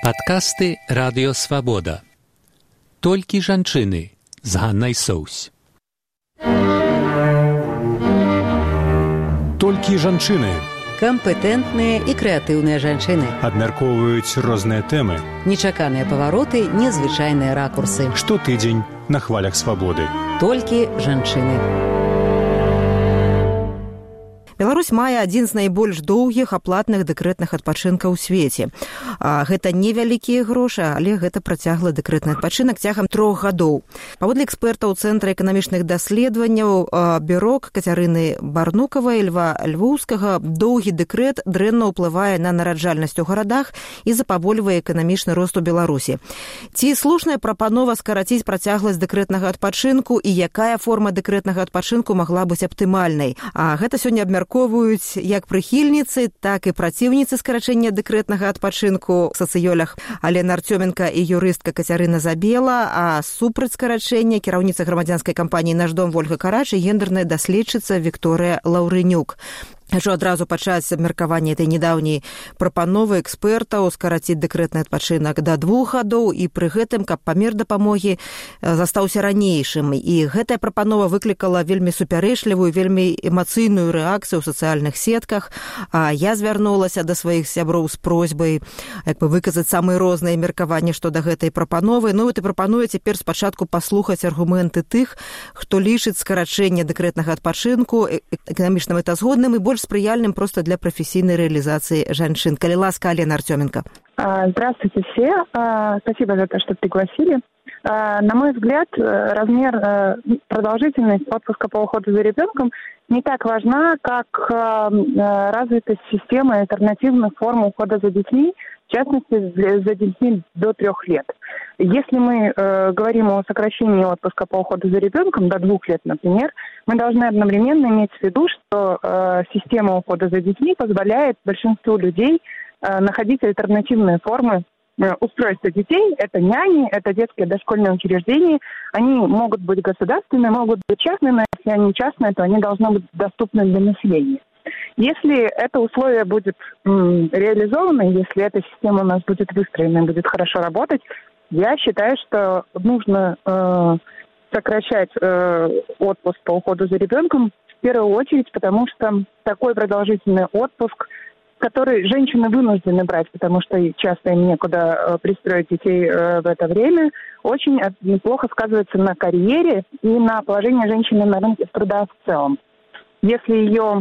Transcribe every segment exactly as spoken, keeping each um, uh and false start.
Падкасты Радыё Свабода. Толькі жанчыны з Ганнай Соўсь. Толькі жанчыны. Кампетэнтныя і крэатыўныя жанчыны. Абмяркоўваюць розныя тэмы. Нечаканыя павароты, незвычайныя ракурсы. Штотыдзень на хвалях свабоды. Толькі жанчыны. Беларусь мае адзін з найбольш доўгіх аплатных дэкрэтных адпачынкаў у свеце. Гэта невялікія грошы, але гэта працяглы дэкрэтны адпачынак цягам трох гадоў. Паводле экспертаў Цэнтра эканамічных даследаванняў Бюрок Кацярыны Барнукавай, Льва Львоўскага, доўгі дэкрэт дрэнна ўплывае на нараджальнасць у гарадах і запавольвае эканамічны рост у Беларусі. Ці слушная прапанова скараціць працягласць дэкрэтнага адпачынку і якая форма дэкрэтнага адпачынку магла быць аптымальнай? А гэта сёння абмяркоўваецца як прыхільніцы, так і праціўніцы скарачэння дэкрэтнага адпачынку, сацыёлог Алена Артёменка і юрыстка Кацярына Забела, а супраць скарачэння кіраўніца грамадзянскай кампаніі «Наш дом» Вольга Карач і гендерная даследчыца Вікторыя Лаўрынюк. Хочу адразу пачаць абмеркаванне этой недаўняй прапановы экспертаў скараціць дэкрэтны адпачынак да двух гадоў і пры гэтым, каб памер дапамогі застаўся ранейшым. І гэтая прапанова выклікала вельмі супярэчлівую, вельмі эмацыйную рэакцыю ў сацыяльных сетках. А я звярнулася да сваіх сяброў з просьбай як бы выказаць самыя розныя меркаванні што да гэтай прапановы. Ну вот і прапаную цяпер спачатку паслухаць аргументы тых, хто лічыць скарачэнне дэкрэтнага адпачынку эканамічна мэтазгодным і больш спрыяльным просто для профессийной реализации женщин. Коли ласка, Алена Артёменко. Здравствуйте все. Спасибо за то, что пригласили. На мой взгляд, размер, продолжительность отпуска по уходу за ребенком не так важна, как развитость системы альтернативных форм ухода за детьми, в частности, за детьми до трех лет. Если мы э, говорим о сокращении отпуска по уходу за ребенком до двух лет, например, мы должны одновременно иметь в виду, что э, система ухода за детьми позволяет большинству людей э, находить альтернативные формы э, устройства детей. Это няни, это детские дошкольные учреждения. Они могут быть государственные, могут быть частные, но если они частные, то они должны быть доступны для населения. Если это условие будет м, реализовано, если эта система у нас будет выстроена и будет хорошо работать, я считаю, что нужно э, сокращать э, отпуск по уходу за ребенком в первую очередь, потому что такой продолжительный отпуск, который женщины вынуждены брать, потому что часто им некуда э, пристроить детей э, в это время, очень неплохо сказывается на карьере и на положении женщины на рынке труда в целом. Если ее...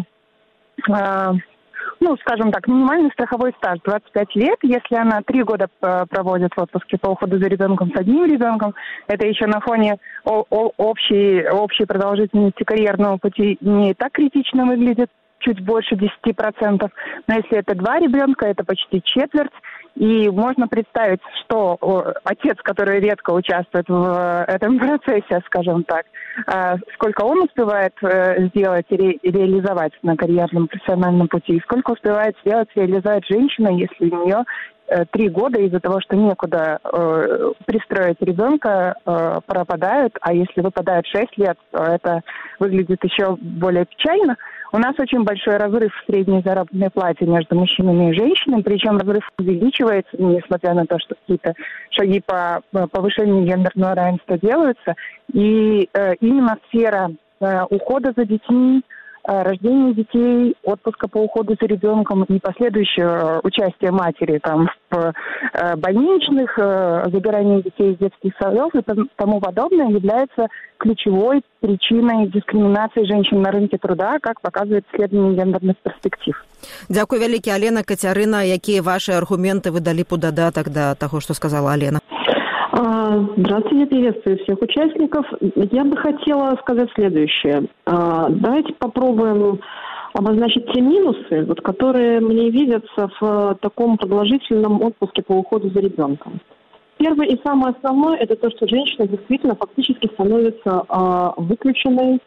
ну, скажем так, минимальный страховой стаж двадцать пять лет, если она три года проводит в отпуске по уходу за ребенком с одним ребенком, это еще на фоне общей, общей продолжительности карьерного пути не так критично выглядит, чуть больше десять процентов, но если это два ребенка, это почти четверть. И можно представить, что отец, который редко участвует в этом процессе, скажем так, сколько он успевает сделать и реализовать на карьерном профессиональном пути, и сколько успевает сделать и реализовать женщина, если у нее три года из-за того, что некуда пристроить ребенка, пропадают, а если выпадают шесть лет, то это выглядит еще более печально. У нас очень большой разрыв в средней заработной плате между мужчинами и женщинами, причем разрыв увеличивается, несмотря на то, что какие-то шаги по повышению гендерного равенства делаются. И э, именно сфера э, ухода за детьми, э, рождения детей, отпуска по уходу за ребенком и последующее участие матери там, в э, больничных, э, забирании детей из детских садов и тому подобное является ключевой причиной дискриминации женщин на рынке труда, как показывает исследование гендерных перспектив. Дякую вялікі, Алена. Кацярына, якія ваши аргументы вы далі по дадатак да того, что сказала Алена? Здравствуйте, приветствую всех участников. Я бы хотела сказать следующее. Давайте попробуем обозначить те минусы, вот, которые мне видятся в таком продолжительном отпуске по уходу за ребенком. Первое и самое основное – это то, что женщина действительно фактически становится э, выключенной э,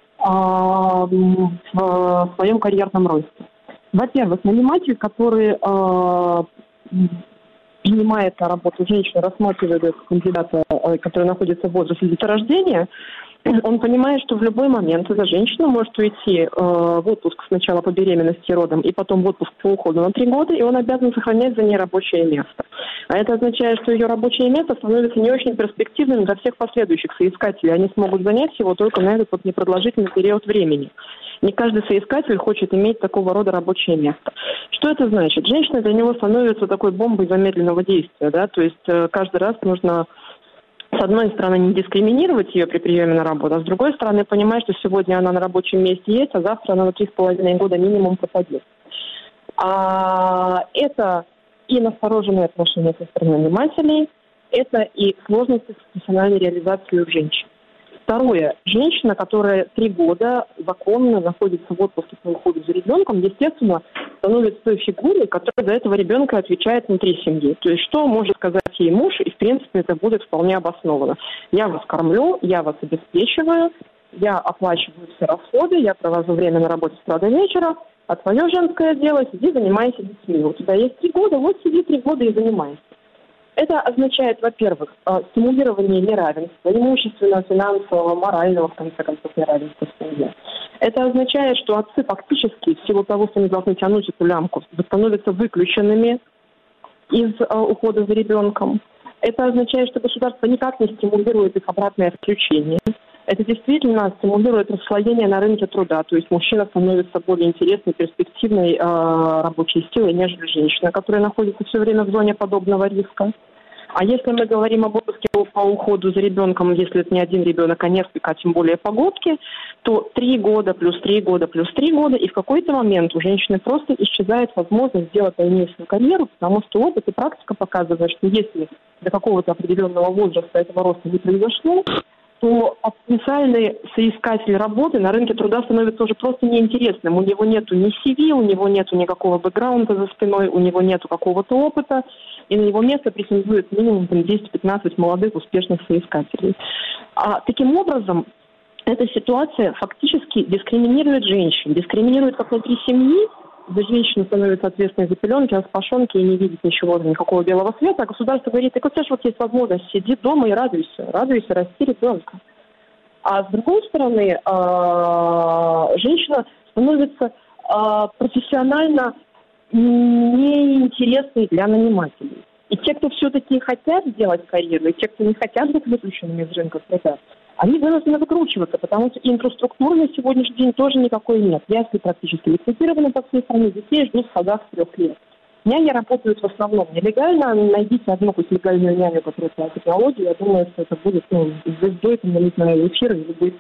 в своем карьерном росте. Во-первых, наниматель, который э, принимает на работу женщину, рассматривает кандидата, который находится в возрасте деторождения, он понимает, что в любой момент эта женщина может уйти э, в отпуск сначала по беременности и родам, и потом в отпуск по уходу на три года, и он обязан сохранять за ней рабочее место. А это означает, что ее рабочее место становится не очень перспективным для всех последующих соискателей. Они смогут занять его только на этот вот непродолжительный период времени. Не каждый соискатель хочет иметь такого рода рабочее место. Что это значит? Женщина для него становится такой бомбой замедленного действия, да, то есть э, каждый раз нужно, с одной стороны, не дискриминировать ее при приеме на работу, а с другой стороны, понимать, что сегодня она на рабочем месте есть, а завтра она на три с половиной года минимум пропадет. А это и настороженные отношения со стороны нанимателей, это и сложности с профессиональной реализацией у женщин. Второе. Женщина, которая три года законно находится в отпуске по уходу за ребенком, естественно, становится той фигурой, которая за этого ребенка отвечает внутри семьи. То есть что может сказать ей муж, и в принципе это будет вполне обосновано. Я вас кормлю, я вас обеспечиваю, я оплачиваю все расходы, я провожу время на работе с утра до вечера, а твое женское дело, сиди, занимайся детьми. У тебя есть три года, вот сиди три года и занимайся. Это означает, во-первых, стимулирование неравенства, имущественного, финансового, морального, в конце концов, неравенства в семье. Это означает, что отцы фактически, в силу того, что они должны тянуть эту лямку, становятся выключенными из ухода за ребенком. Это означает, что государство никак не стимулирует их обратное включение. Это действительно стимулирует расслоение на рынке труда. То есть мужчина становится более интересной, перспективной э, рабочей силой, нежели женщина, которая находится все время в зоне подобного риска. А если мы говорим об отпуске по уходу за ребенком, если это не один ребенок, а несколько, а тем более погодки, то три года плюс три года плюс три года, и в какой-то момент у женщины просто исчезает возможность сделать дальнейшую карьеру, потому что опыт и практика показывают, что если до какого-то определенного возраста этого роста не произошло, то потенциальный соискатель работы на рынке труда становится уже просто неинтересным. У него нету ни си ви, у него нету никакого бэкграунда за спиной, у него нету какого-то опыта, и на его место претендует минимум десять-пятнадцать молодых успешных соискателей. А таким образом, эта ситуация фактически дискриминирует женщин, дискриминирует как внутри семьи, где женщина становится ответственной за пеленки, распашонки и не видит ничего, никакого белого света, а государство говорит, так у тебя же вот есть возможность, сиди дома и радуйся, радуйся, расти ребенка. А с другой стороны, женщина становится профессионально неинтересной для нанимателей. И те, кто все-таки хотят сделать карьеру, и те, кто не хотят быть выключенными из рынка труда, они вынуждены выкручиваться, потому что инфраструктуры на сегодняшний день тоже никакой нет. Ясли практически ликвидированы по всей стране, детей ждут в садах с трех лет. Няни работают в основном нелегально. Найдите одну хоть легальную няню, которая по технологии, я думаю, что это будет, ну, звездой там налить на эфир, и будет.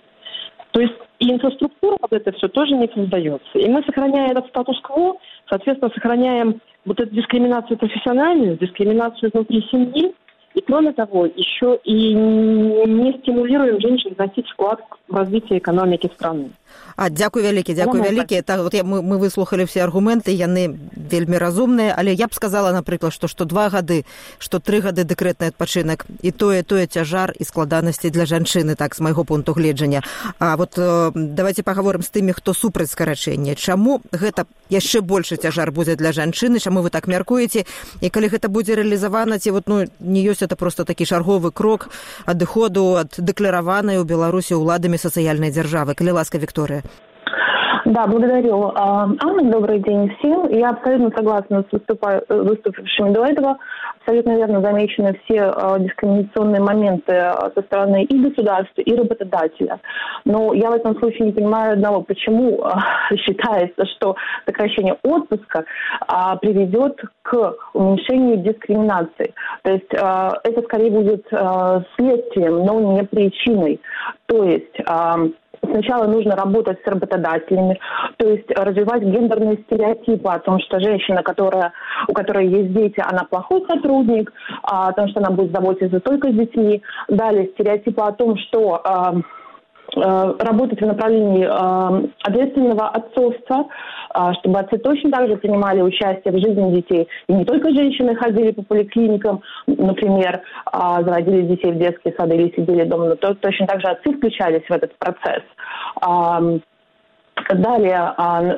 То есть и инфраструктура под это все тоже не создается. И мы, сохраняя этот статус-кво, соответственно, сохраняем вот эту дискриминацию профессиональную, дискриминацию внутри семьи, и кроме того, еще и не стимулируем женщин вносить вклад в развитие экономики страны. А, дзякуй вялікі, дзякуй вялікі. Так, вот я, мы, мы выслухали все аргументы, яны вельмі разумныя, але я б сказала, напрыклад, што што два гады, што тры гады дэкрэтны адпачынак, і тое, тое цяжар і складанасці для жанчыны, так, з майго пункту гледжання. А вот э, давайте пагаворым з тымі, хто супраць скарачэння. Чаму гэта яшчэ большы цяжар будзе для жанчыны, чаму вы так мяркуеце? І калі гэта будзе рэалізавана, ці вот, ну, не ёсць это просто такі чарговы крок адыходу ад дэклараванай у Беларусі ўладамі сацыяльнай дзяржавы. Калі ласка, Виктория. Да, благодарю. Анна, добрый день всем. Я абсолютно согласна с выступа... выступившими до этого. Абсолютно верно замечены все дискриминационные моменты со стороны и государства, и работодателя. Но я в этом случае не понимаю одного, почему считается, что сокращение отпуска приведет к уменьшению дискриминации. То есть это скорее будет следствием, но не причиной. То есть сначала нужно работать с работодателями, то есть развивать гендерные стереотипы о том, что женщина, которая, у которой есть дети, она плохой сотрудник, о том, что она будет заботиться только с детьми. Далее стереотипы о том, что э, э, работать в направлении э, ответственного отцовства, э, чтобы отцы точно так же принимали участие в жизни детей. И не только женщины ходили по поликлиникам, например, э, заводили детей в детские сады или сидели дома, но то, точно так же отцы включались в этот процесс. Далее,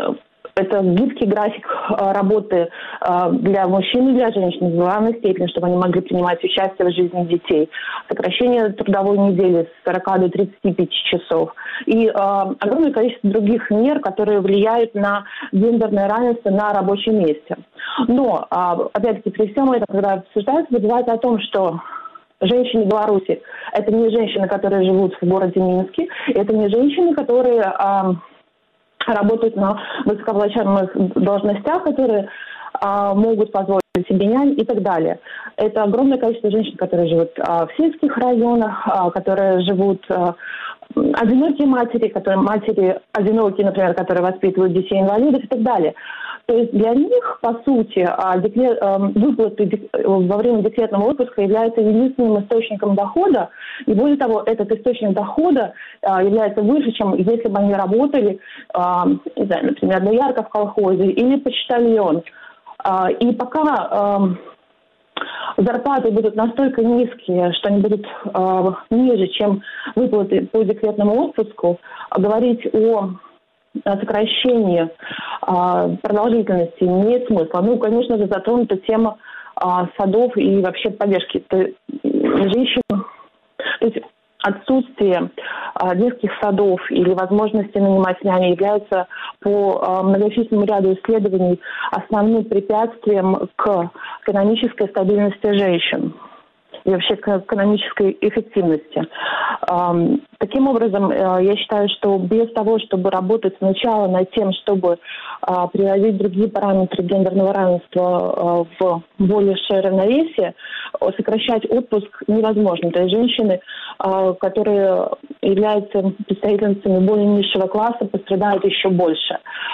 это гибкий график работы для мужчин и для женщин в равной степени, чтобы они могли принимать участие в жизни детей. Сокращение трудовой недели с сорока до тридцати пяти часов. И э, огромное количество других мер, которые влияют на гендерное равенство на рабочем месте. Но, э, опять-таки, при всем этом, когда обсуждается, забывается о том, что женщины Беларуси – это не женщины, которые живут в городе Минске, это не женщины, которые э, работают на высокооплачиваемых должностях, которые э, могут позволить себе нянь и так далее. Это огромное количество женщин, которые живут э, в сельских районах, э, которые живут э, одинокие матери, которые матери одинокие, например, которые воспитывают детей-инвалидов и так далее. То есть для них, по сути, декрет, выплаты во время декретного отпуска являются единственным источником дохода. И более того, этот источник дохода является выше, чем если бы они работали, не знаю, например, доярка в колхозе или почтальон. И пока зарплаты будут настолько низкие, что они будут ниже, чем выплаты по декретному отпуску, говорить о сокращении а, продолжительности имеет смысл. Ну, конечно же, затронута тема а, садов и вообще поддержки женщин. То есть отсутствие а, детских садов или возможности нанимать няни является по а, многочисленному ряду исследований основным препятствием к экономической стабильности женщин и вообще к экономической эффективности. Таким образом, я считаю, что без того, чтобы работать сначала над тем, чтобы приводить другие параметры гендерного равенства в большее равновесие, сокращать отпуск невозможно. То есть женщины, которые являются представительницами более низшего класса, пострадают еще больше.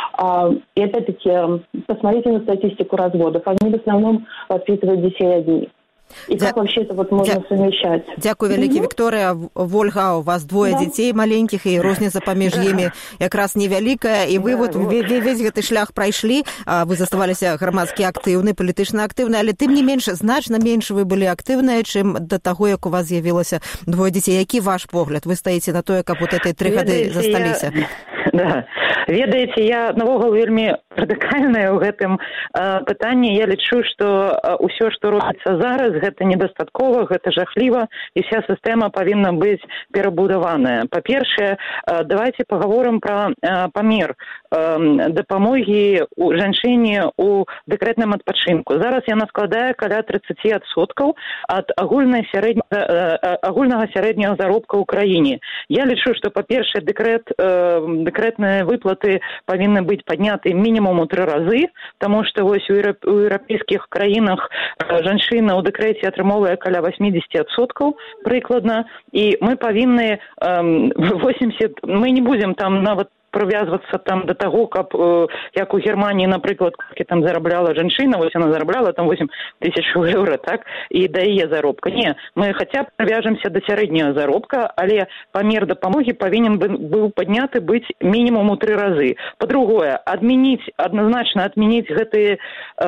И опять-таки, посмотрите на статистику разводов. Они в основном воспитывают детей одни. И Дя... как вообще это вот можно Дя... совмещать? Дякую вялікі, Вікторыя. Вольга, у вас двое да. дзяцей маленькіх, і розніца паміж да. імі якраз невялікая, і вы да, вот, вот весь гэты шлях прайшлі, вы заставаліся грамадскі актыўны, палітычна актыўны, але тым не менш, значна менш вы былі актыўныя, чым да таго, як у вас з'явілася двое дзяцей. Які ваш погляд? Вы стаіце на тое, каб вот этой тры гады засталіся? Я... Да. Ведаеце, я навогул вельмі радыкальная ў гэтым э, пытанні. Я лічу, што ўсё, што робіцца зараз, гэта недастаткова, гэта жахліва, і вся сістэма павінна быць перабудаваная. Па-першае, э, давайте пагаворым пра э, памер э, дапамогі у жанчыне ў дэкрэтным адпачынку. Зараз яна складае каля тридцать адсоткаў ад агульнай сярэдня, э, агульнага сярэдняга заробка ў краіне. Я лічу, што, па-першае, дэкрэт э, дэкрэтныя выплаты павінны быць падняты мінімум у тры разы, таму што вось у еўрапейскіх краінах жанчына ў дэкрэце атрымоўвае каля восемьдесят адсоткаў прыкладна, і мы павінны восемьдесят, мы не будзем там нават прывязвацца там да таго, каб э, як у Германії, напрыклад, колькі там зарабляла жанчына, вось яна зарабляла там восемь тысяч еўра, так, і да яе заробка. Не, мы хаця б прывяжемся да сярэдняга заробка, але памер дапамогі павінен быў падняты быць мінімум у тры разы. Па-другое, адмяніць, адназначна адмяніць гэты э,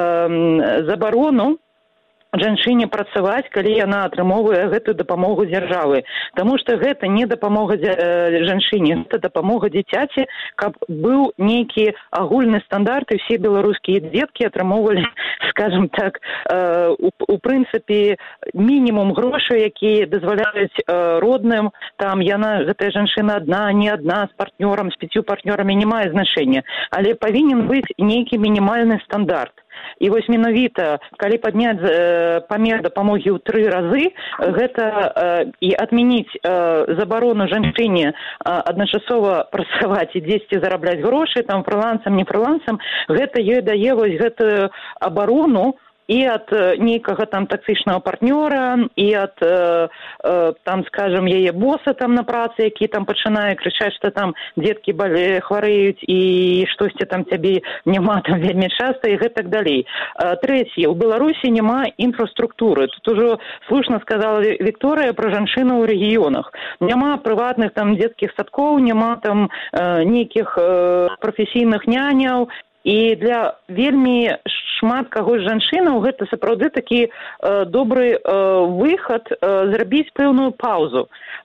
забарону жанчыне працаваць, калі яна атрымоўвае гэтую дапамогу дзяржавы. Таму што гэта не дапамога жанчыне, гэта дапамога дзіцяці, каб быў нейкі агульны стандарт, і все беларускія дзеткі атрымоўвалі, скажем так, э, у, у прынцыпе мінімум грошай, якія дазваляюць э, родным, там яна, гэтая жанчына адна, не адна, з партнёрам, з пяццю партнёрамі, не мае значэння, але павінен быць нейкі мінімальны стандарт. І вось менавіта, калі падняць э, памер дапамогі ў тры разы, гэта э, і адмяніць э, забарону жанчыне э, адначасова працаваць і дзесьці зарабляць грошы, там фрылансам, не фрылансам, гэта ёй дае вось гэтую абарону і ад нейкага там таксічнага партнёра, і ад, э, э, там, скажем, яе боса там на працы, які там пачынае крычаць, што там дзеткі балі, хварэюць і штосьці там цябе няма там вельмі часта і гэтак далей. Э, трэцяе, у Беларусі няма інфраструктуры. Тут ужо слушна сказала Вікторыя пра жанчыну ў рэгіёнах. Няма прыватных там дзеткіх садкоў, няма там э, нейкіх э, прафесійных няняў. І для вельмі шмат каго з жанчынаў гэта сапраўды такі э, добры э, выхад э, зрабіць пэўную паўзу.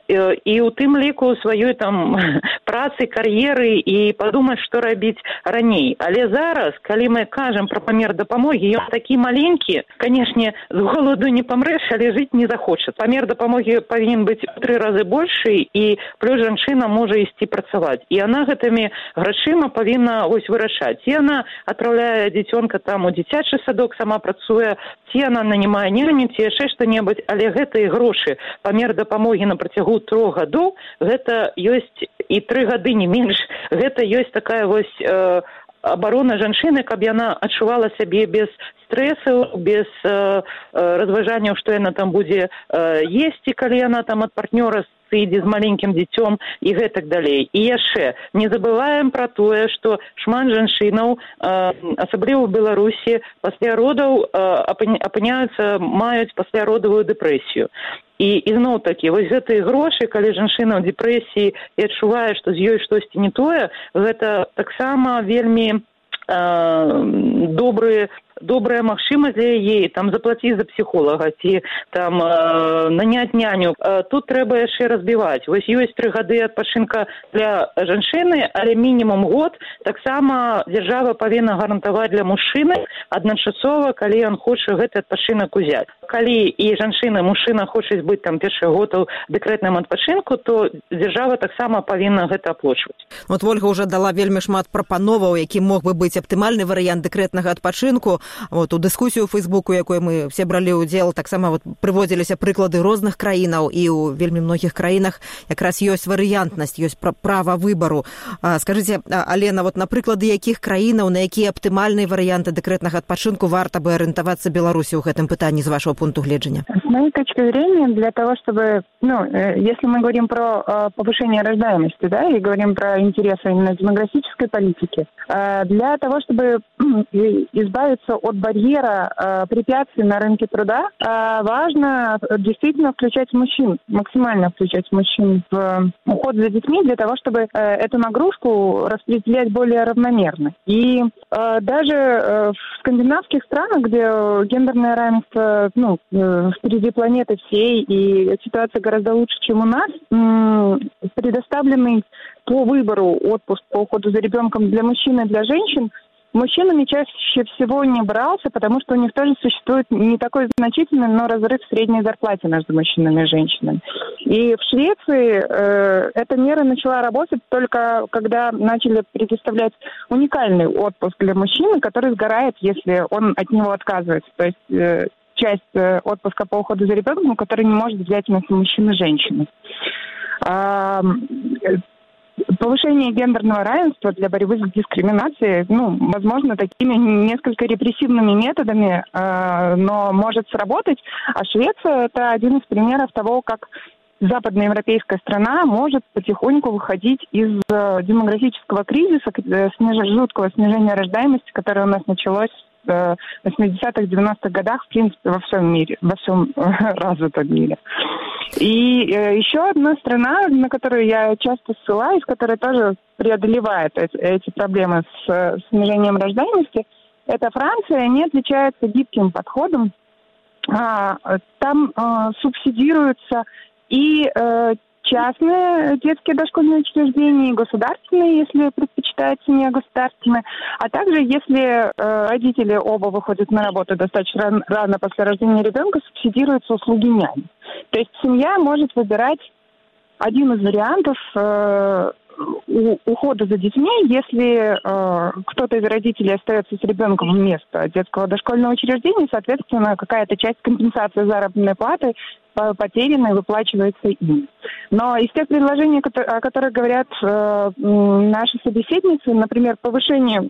і у тым ліку сваёй там працы, кар'еры і падумаць, што рабіць раней. Але зараз, калі мы кажам пра памер дапамогі, ён такі маленькі, канешне, з голаду не памрэш, але жыць не захочацца. Памер дапамогі павінен быць у тры разы большы, і плюс жанчына можа ісці працаваць. І яна гэтымі грашыма павінна вось вырашаць. Ці яна адпраўляе дзіцёнка там у дзіцячы садок, сама працуе, ці яна нанімае няню, ці яшчэ што-небудзь, але гэтыя грошы, памер дапамогі на працягу трох гадоў, гэта ёсць і тры гады не менш, гэта ёсць такая вось э, абарона жанчыны, каб яна адчувала сябе без стрэсаў, без э, разважанняў, што яна там будзе э, есці, калі яна там ад партнёра ідзе з маленькім дзіцём і гэтак далей. І яшчэ не забываем пра тое, што шмат жанчынаў, асабліва ў Беларусі, пасля родаў апыняюцца, маюць пасляродавую дэпрэсію. І ізноў такі, вось гэтыя грошы, калі жанчына ў дэпрэсіі і адчувае, што з ёй штосьці не тое, гэта таксама вельмі добрыя добрая магчымасць для яе, там заплаціць за псіхолага, ці там э, наняць няню. Э, тут трэба яшчэ разбіваць. Вось ёсць тры гады адпачынка для жанчыны, але мінімум год таксама дзяржава павінна гарантаваць для мужчыны адначасова, калі ён хоча гэты адпачынак узяць. Калі і жанчына, мужчына хочуць быць там першы год у дэкрэтным адпачынку, то дзяржава таксама павінна гэта аплачваць. Вот Вольга ўжо дала вельмі шмат прапановаў, які мог бы быць аптымальны варыянт дэкрэтнага адпачынку. Вот, у дыскусію ў Фейсбуку, якой мы все бралі ўдзел, таксама вот прыводзіліся прыклады розных краінаў, і ў вельмі многіх краінах якраз ёсць варыянтнасць, ёсць права выбару. А, скажыце, Алена, вот на прыклады якіх краінаў, на якія аптымальныя варыянты дэкрэтнага адпачынку варта бы арыентавацца Беларусі ў гэтым пытанні з вашего пункту гледжання? С моей точки зрения, для того, чтобы, ну, если мы говорим про повышение рождаемости, да, и говорим про интересы именно демографической политики, для того, чтобы избавиться от барьера препятствий на рынке труда, важно действительно включать мужчин, максимально включать мужчин в уход за детьми, для того, чтобы эту нагрузку распределять более равномерно. И даже в скандинавских странах, где гендерное равенство, ну, впереди планеты всей, и ситуация гораздо лучше, чем у нас, предоставленный по выбору отпуск по уходу за ребенком для мужчин и для женщин мужчинами чаще всего не брался, потому что у них тоже существует не такой значительный, но разрыв в средней зарплате между мужчинами и женщинами. И в Швеции э, эта мера начала работать только когда начали предоставлять уникальный отпуск для мужчины, который сгорает, если он от него отказывается. То есть э, часть э, отпуска по уходу за ребенком, который не может взять вместо мужчины и женщины. А, повышение гендерного равенства для борьбы с дискриминацией, ну, возможно, такими несколько репрессивными методами, э, но может сработать. А Швеция – это один из примеров того, как западноевропейская страна может потихоньку выходить из э, демографического кризиса, э, сниж... жуткого снижения рождаемости, которое у нас началось в восьмидесятых-девяностых годах, в принципе, во всем мире, во всем э, развитом мире. И э, еще одна страна, на которую я часто ссылаюсь, которая тоже преодолевает эти, эти проблемы с э, снижением рождаемости, это Франция. Они отличаются гибким подходом. А, там э, субсидируются и э, частные детские дошкольные учреждения, и государственные, если предпочитают семья государственная, а также если э, родители оба выходят на работу достаточно рано, рано после рождения ребенка, субсидируются услуги няни. То есть семья может выбирать один из вариантов э, у, ухода за детьми, если э, кто-то из родителей остается с ребенком вместо детского дошкольного учреждения, соответственно, какая-то часть компенсации заработной платы потерянной выплачивается им. Но из тех предложений, о которых говорят э, наши собеседницы, например, повышение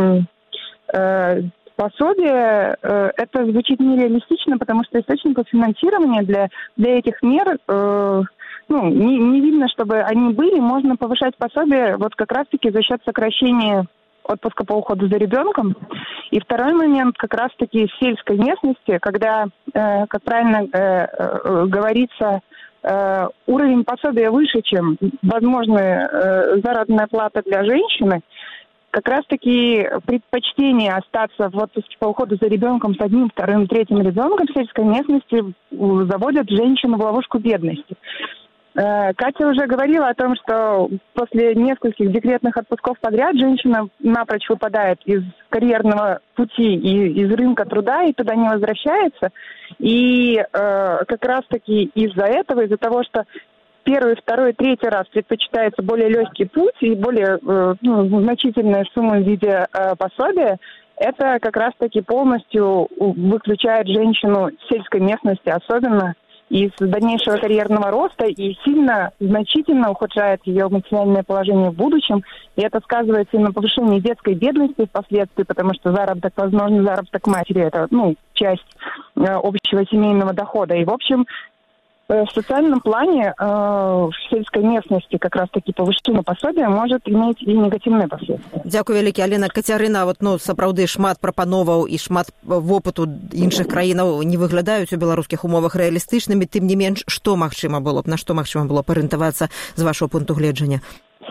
э, пособия, э, это звучит нереалистично, потому что источников финансирования для, для этих мер э, ну, не, не видно, чтобы они были. Можно повышать пособие вот как раз-таки за счет сокращения отпуска по уходу за ребенком. И второй момент как раз-таки в сельской местности, когда, э, как правильно э, э, говорится, э, уровень пособия выше, чем возможная э, заработная плата для женщины, как раз-таки предпочтение остаться в отпуске по уходу за ребенком с одним, вторым, третьим ребенком в сельской местности заводят женщину в ловушку бедности. Катя уже говорила о том, что после нескольких декретных отпусков подряд женщина напрочь выпадает из карьерного пути и из рынка труда и туда не возвращается. И э, как раз-таки из-за этого, из-за того, что первый, второй, третий раз предпочитается более легкий путь и более э, ну, значительная сумма в виде э, пособия, это как раз-таки полностью выключает женщину с сельской местности, особенно из дальнейшего карьерного роста, и сильно, значительно ухудшает ее материальное положение в будущем. И это сказывается и на повышении детской бедности впоследствии, потому что заработок, возможно, заработок матери – это ну, часть э, общего семейного дохода. И, в общем, в социальном плане э, в сельской местности как раз-таки повышение пособия может иметь и негативные последствия. Дзякуй вялікі, Алена. Кацярына, вот, ну, сапраўды шмат прапановаў і шмат вопыту іншых краінаў не выглядаюць у беларускіх умовах рэалістычнымі. Тым не менш, што магчыма было б, на што магчыма было б арыентавацца з вашего пункту гледжання?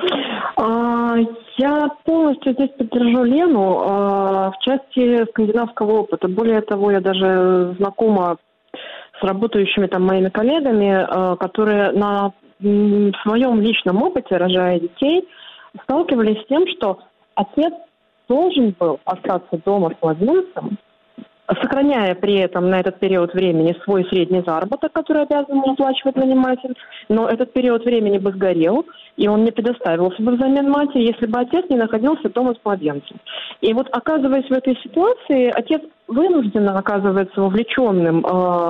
Я полностью здесь поддержу Лену в части скандинавского опыта. Более того, я даже знакома с работающими там моими коллегами, которые на в своем личном опыте, рожая детей, сталкивались с тем, что отец должен был остаться дома с младенцем, сохраняя при этом на этот период времени свой средний заработок, который обязан уплачивать наниматель, но этот период времени бы сгорел, и он не предоставился бы взамен матери, если бы отец не находился дома с младенцем. И вот, оказываясь в этой ситуации, отец вынужденно оказывается вовлеченным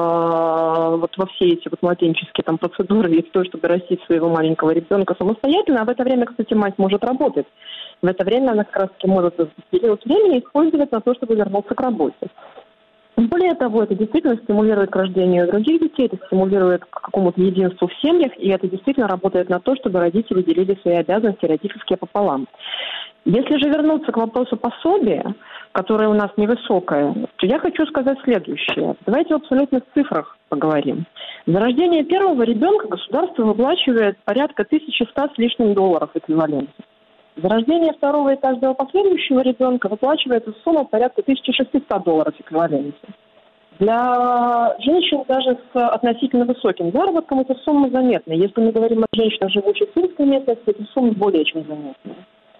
э, вот во все эти вот младенческие там процедуры и в то, чтобы растить своего маленького ребенка самостоятельно, а в это время, кстати, мать может работать. В это время она как раз-таки может период времени использовать на то, чтобы вернуться к работе. Более того, это действительно стимулирует к рождению других детей, это стимулирует к какому-то единству в семьях, и это действительно работает на то, чтобы родители делили свои обязанности родительские пополам. Если же вернуться к вопросу пособия, которое у нас невысокое, то я хочу сказать следующее. Давайте в абсолютных цифрах поговорим. За рождение первого ребенка государство выплачивает порядка тысячи ста с лишним долларов эквиваленте. За рождение второго и каждого последующего ребенка выплачивается сумма порядка тысяча шестьсот долларов эквиваленте. Для женщин даже с относительно высоким заработком эта сумма заметна. Если мы говорим о женщинах, живущих в сельской местности, эта сумма более чем заметна.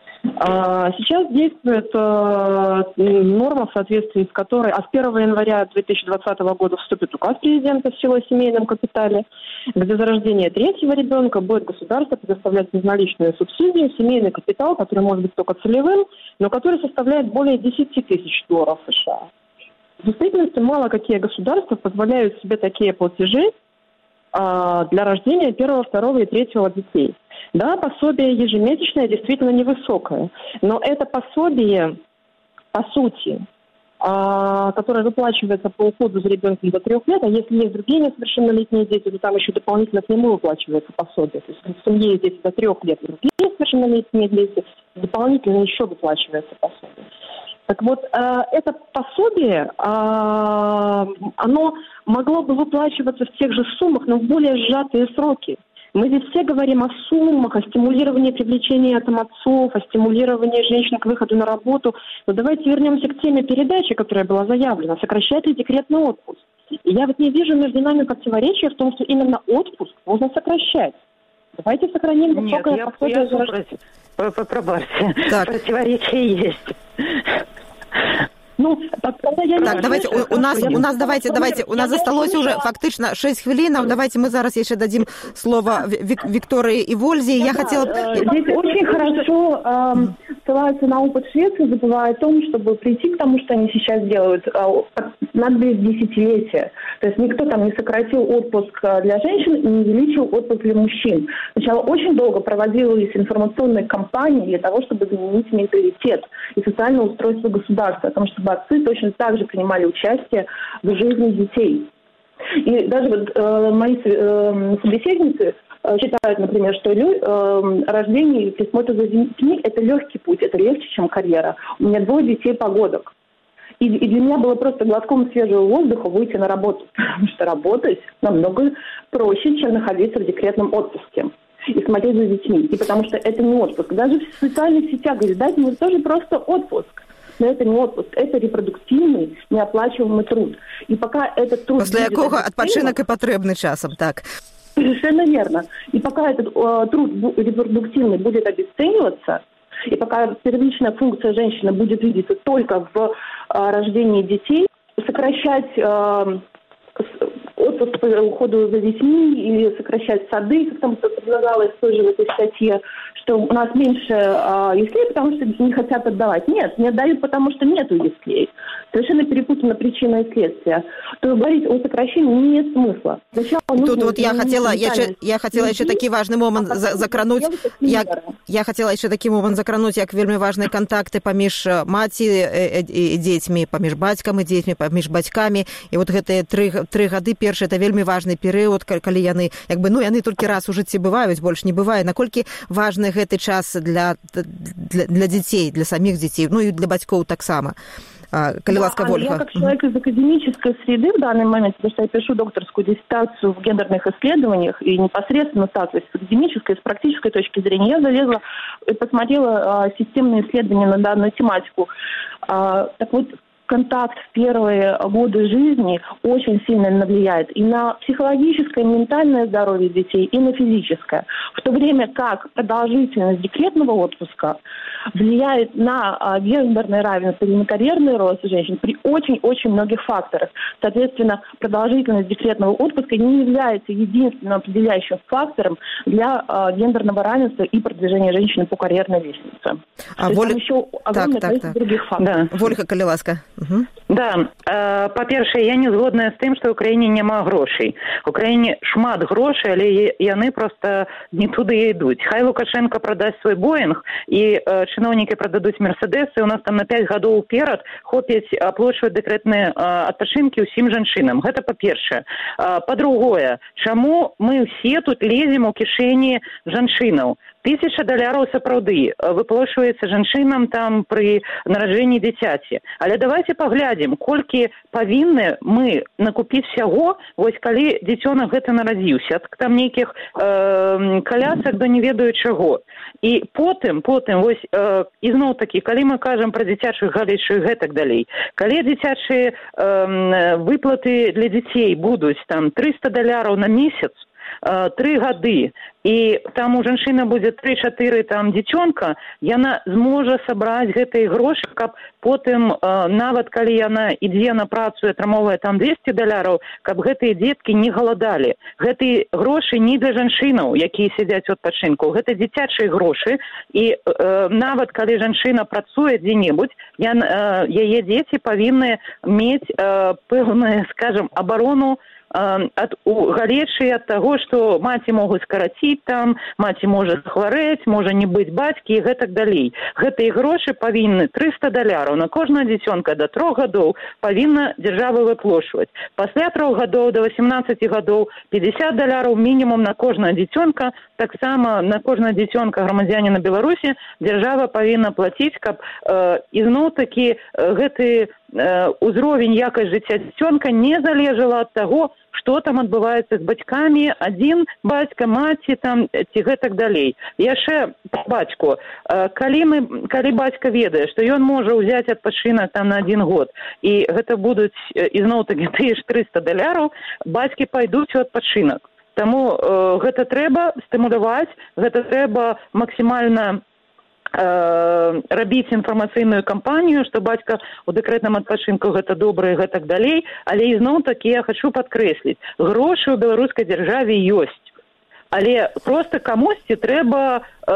Сейчас действует норма, в соответствии с которой а с первого января две тысячи двадцатого года вступит указ президента в силу о семейном капитале, где за рождение третьего ребенка будет государство предоставлять безналичную субсидию, семейный капитал, который может быть только целевым, но который составляет более десяти тысяч долларов США. В действительности мало какие государства позволяют себе такие платежи для рождения первого, второго и третьего детей. Да, пособие ежемесячное действительно невысокое, но это пособие, по сути, которое выплачивается по уходу за ребенком до трех лет, а если есть другие несовершеннолетние дети, то там еще дополнительно к нему выплачивается пособие. То есть в семье есть дети до трех лет, и другие несовершеннолетние дети, дополнительно еще выплачивается пособие. Так вот, это пособие, оно могло бы выплачиваться в тех же суммах, но в более сжатые сроки. Мы здесь все говорим о суммах, о стимулировании привлечения там, отцов, о стимулировании женщин к выходу на работу. Но давайте вернемся к теме передачи, которая была заявлена. Сокращать ли декретный отпуск? И я вот не вижу между нами противоречия в том, что именно отпуск можно сокращать. Давайте сохраним высокое пособие. Нет, я, я пробарьте. Противоречия есть. Ну, так, я так давайте, у, у нас, у нас, давайте, давайте, у нас осталось уже фактично шесть хвилинов. Давайте мы зараз еще дадим слово Вик, Виктории и Вользе. Я да, хотела... Здесь очень хорошо э, ссылаются на опыт Швеции, забывая о том, чтобы прийти к тому, что они сейчас делают, э, надо десятилетия. То есть никто там не сократил отпуск для женщин и не увеличил отпуск для мужчин. Сначала очень долго проводились информационные кампании для того, чтобы заменить менталитет и социальное устройство государства, о том, чтобы отцы точно так же принимали участие в жизни детей. И даже вот, э, мои э, собеседницы э, считают, например, что э, рождение и присмотр за детьми – это легкий путь, это легче, чем карьера. У меня двое детей-погодок. И, и для меня было просто глотком свежего воздуха выйти на работу, потому что работать намного проще, чем находиться в декретном отпуске и смотреть за детьми. И потому что это не отпуск. Даже в социальных сетях говорят, дайте мне тоже просто отпуск. Но это не отпуск, это репродуктивный, неоплачиваемый труд. И пока этот труд... После якого адпачынак и патрэбны часам, так. Совершенно верно. И пока этот э, труд репродуктивный будет обесцениваться, и пока первичная функция женщины будет видеться только в э, рождении детей, сокращать э, отпуск по уходу за детьми или сокращать сады, как там предлагалось тоже в этой статье, что у нас меньше э, яслей, потому что не хотят отдавать. Нет, не отдают, потому что нету яслей. Совершенно перепутана причина и следствие. То говорить о сокращении не имеет смысла. Тут вот я хотела, я, я хотела еще такі важны момант закрануць. Я, я хотела еще такі момант закрануць, як вельмі важныя контакты паміж маці і дзецьмі, паміж бацькам і дзецьмі, паміж бацькамі. І вот гэтыя тры, тры гады першы, это вельмі важны перыяд, калі яны, як бы, ну, яны толькі раз у жыцці бываюць, больш не бывае. Наколькі важны гэты час для, для, для дзяцей, для саміх дзяцей, ну і для бацькоў таксама. Коли ласка, да, я как человек из академической среды в данный момент, потому что я пишу докторскую диссертацию в гендерных исследованиях и непосредственно так, то есть с академической, с практической точки зрения, я залезла и посмотрела а, системные исследования на данную тематику. А, так вот, контакт в первые годы жизни очень сильно влияет и на психологическое, и ментальное здоровье детей, и на физическое. В то время как продолжительность декретного отпуска влияет на гендерное равенство и на карьерный рост женщин при очень-очень многих факторах. Соответственно, продолжительность декретного отпуска не является единственным определяющим фактором для гендерного равенства и продвижения женщины по карьерной лестнице. А Воль... еще огромное так, количество так, других факторов. Да. Вольга, калі ласка. Угу. Да, э, па-першае, я не згодная з тым, што ў краіне няма грошай. У краіне шмат грошай, але яны проста не туды ідуць. Хай Лукашенко прадасць свой Боінг, і э, чыноўнікі прададуць Мерседесы, у нас там на пяць гадоў уперад хопіць аплачваць дэкрэтныя э, адпачынкі ўсім жанчынам. Гэта па-першае. Э, па-другое, чаму мы ўсе тут лезем у кішэні жанчынаў? Тысяча даляраў сапраўды выплачваецца жанчынам там пры нараджэнні дзіцяці. Але давайте паглядзім, колькі павінны мы накупіць всяго, вось калі дзіцёнак гэта нарадзіўся, ад там нейкіх э, калясак да не ведаю чаго. І потым, потым, вось э, ізноў такі, калі мы кажам пра дзіцячых галечых гэтак далей, калі дзіцячыя э, выплаты для дзяцей будуць там трыста даляраў на месяц, тры гады, і там у жанчына будзе тры-чатыры там дзіцёнка, яна зможа сабраць гэтыя грошы, каб потым, э, нават калі яна ідзе на працу і атрымоўвае там двесце даляраў, каб гэтыя дзеткі не галадалі. Гэтыя грошы не для жанчынаў, якія сядзяць у адпачынку, гэта дзіцячыя грошы, і э, нават калі жанчына працуе дзе-небудзь, яна, э, яе дзеці павінны мець э, пэўную, скажем, абарону ад галечы ад таго, што маці могуць скараціць там, маці можа захварэць, можа не быць бацькі і гэтак далей. Гэтыя грошы павінны трыста даляраў на кожнае дзіцёнка да трох гадоў павінна дзяржава выплачваць. Пасля трох гадоў да васемнаццаці гадоў пятьдесят даляраў мінімум на кожнае дзіцёнка, таксама на кожнае дзіцёнка грамадзяніна Беларусі дзяржава павінна плаціць, каб э, ізноў-такі э, гэты узровень якасць жыцця дзіцёнка не залежала ад таго, што там адбываецца з бацькамі, адзін бацька, маці там ці гэтак далей. Яшчэ пра бацьку. Калі мы, калі бацька ведае, што ён можа ўзяць адпачынак там на адзін год, і гэта будуць ізноў-такі тыя ж трыста даляраў, бацькі пайдуць у адпачынак. Таму э, гэта трэба стымуляваць, гэта трэба максімальна рабіць інфармацыйную кампанію, што бацька ў дэкрэтным адпачынку гэта добра і гэтак далей, але ізноў-такі я хачу падкрэсліць, грошы ў беларускай дзяржаве ёсць. Але проста камусьці трэба э,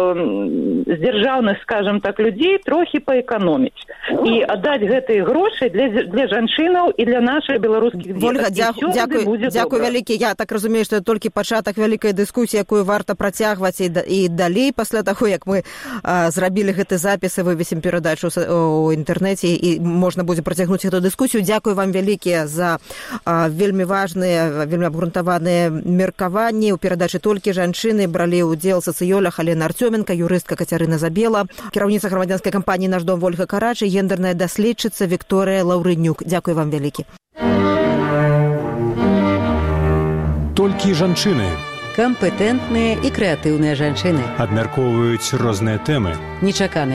з дзяржаўных, скажем так, людзей трохі паэканоміць і аддаць гэтыя грошы для, для жанчынаў і для нашых беларускіх дзетак. Вольга, дзякуй, дзякуй, дзякуй вялікі. Я так разумею, што это толькі пачатак вялікай дыскусіі, якую варта працягваць і, і далей пасля таго, як мы а, зрабілі гэты запіс і вывесім перадачу ў інтэрнэце і можна будзе працягнуць эту дыскусію. Дзякуй вам вялікія за а, вельмі важныя, вельмі абгрунтаваныя меркаванні. У перадачы толькі жанчыны бралі ўдзел сацыёлог Алена Артёменка, юрыстка Кацярына Забела, кіраўніца грамадзянскай кампаніі «Наш дом» Вольга Карачы, гендерная даследчыца Вікторыя Лаўрынюк. Дзякуй вам вялікі. Толькі жанчыны. Кампетэнтныя і крэатыўныя жанчыны. Абмяркоўваюць розныя тэмы. Нечаканыя